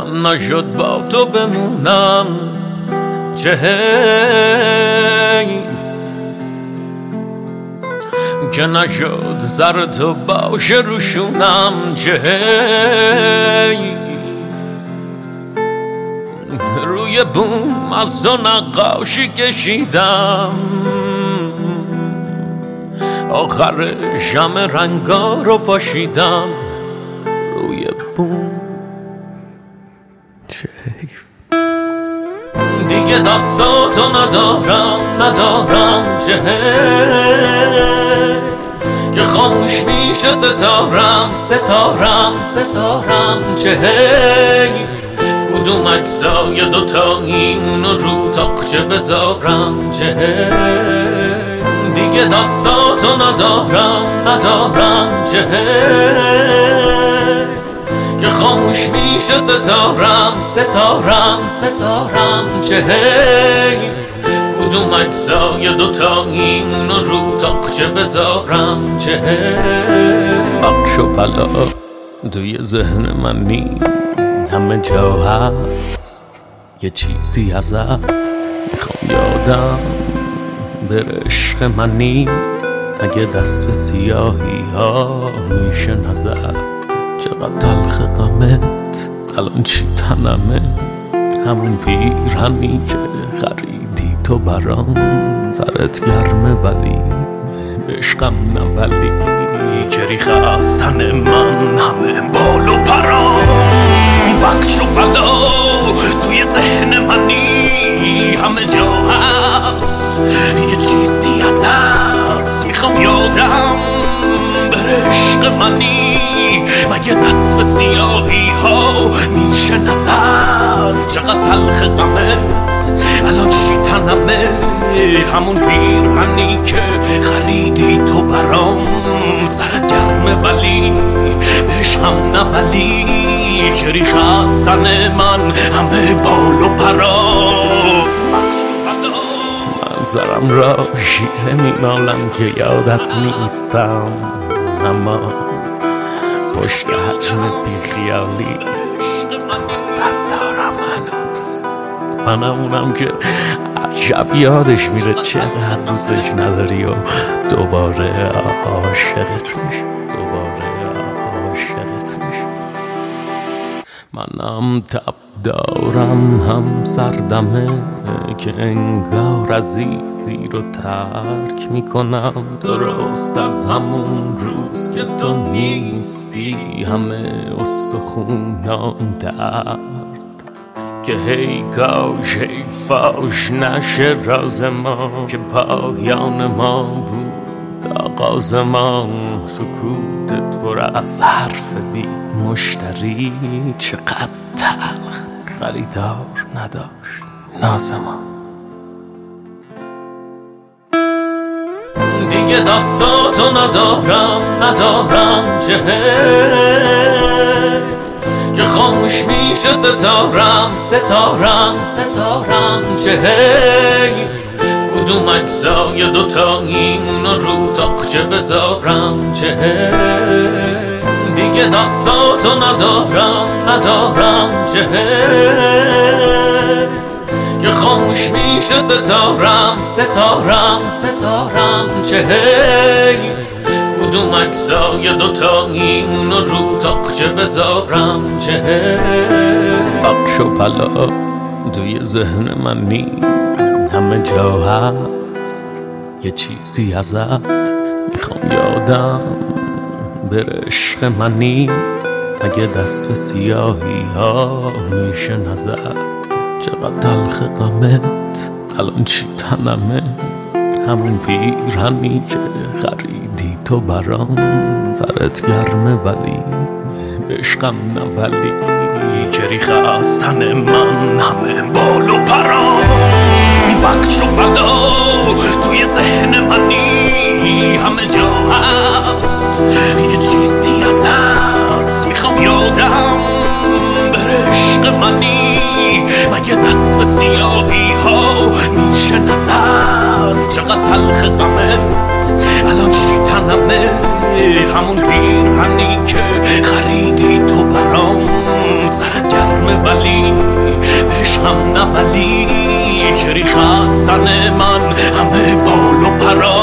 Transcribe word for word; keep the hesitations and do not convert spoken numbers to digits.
من نشد با تو بمونم چه حیف که نشد زر تو باشه روشونم چه حیف روی بوم از تو نقاشی کشیدم آخرش همه رنگا رو پاشیدم روی بوم چه حیف دیگه دستاتو ندارم ندارم چه حیف که خاموش میشه ستارم ستارم ستارم چه حیف کدوم اجزای دوتایی اونو رو تاقچه بذارم چه حیف دیگه دستاتو ندارم ندارم چه حیف که خاموش میشه ستارم ستارم ستارم چه حیف کدوم اجزای دوتایی اونو رو تاقچه بذارم چه حیف بخش و پلا توی ذهن من نی همه جا هست یه چیزی ازت میخوام یادم بره عشق منی اگه دست به سیاهی ها میشه نظر چقدر تلخ غمت الان چی تنمه همون پیرهنی که خریدی تو برام سرت گرمه ولی عشقم نه ولی که ریخ از تن من همه بال و پرام بخش و بلا توی ذهن منی همه جا هست یه چیزی ازت میخوام یادم بره عشق منی مگه دست به سیاهی ها میشه نظر چقدر تلخ غمت الان چی تنمه همون پیرهنی که خریدی تو برام سرت گرمه ولی عشقم نه ولی که ریخ از تن من همه بال و پرا منظرم را شیره میمالم که یادت نیستم اما پشت حجم بیخیالی دوستت دارم هنوز منم اونم که عجب یادش میره چقدر دوستش نداری و دوباره عاشقت میشه دوباره عاشقت میشه منم تب دارم هم سردمه که انگار عزیزی رو ترک میکنم درست از همون روز که تو نیستی همه استخونام درد که هی کاش هی فاش نشه راز ما که پایان ما بود آغاز ما سکوتت پر از حرف بی مشتری چقدر تلخ خریدار نداشت ناز ما دیگه دستاتو ندارم ندارم چه حیف که خاموش میشه ستارم ستارم ستارم چه حیف کدوم اجزای دوتایی اونو رو تاقچه بذارم چه حیف دیگه دستاتو ندارم ندارم چه حیف که خاموش میشه ستارم ستارم ستارم چه حیف کدوم اجزای دوتایی اونو رو تاقچه بذارم چه حیف بخش و پلا توی ذهن من نی همه جا هست یه چیزی ازت میخوام یادم بره عشق منی اگه دست به سیاهی ها میشه نظر چقدر تلخ غمت الان چی تنمه همون پیرهنی که خریدی تو برام سرت گرمه ولی عشقم نه ولی که ریخ از تن من همه بال و پرام بخش و بلا توی ذهن منی همه جا هست یه چیزی ازت میخوام یادم بره عشق منی مگه دست به سیاهی ها میشه نظر چقدر تلخ غمت الان چی تنمه همون پیرهنی که خریدی تو برام سرت گرم همه ولی عشقم نه ولی که ریخ از تن من همه بال و پرا